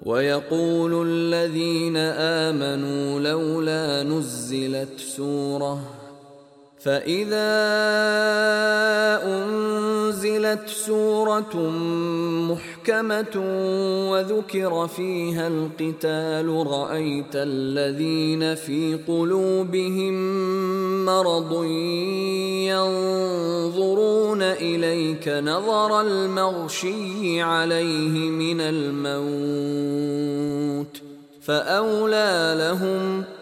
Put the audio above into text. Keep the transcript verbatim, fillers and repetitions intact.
ويقول الذين آمنوا لولا نزلت سورة فإذا أنزلت سورة محكمة وذكر فيها القتال رأيت الذين في قلوبهم مرض ينظرون إليك نظر المغشي عليه من الموت فأولى لهم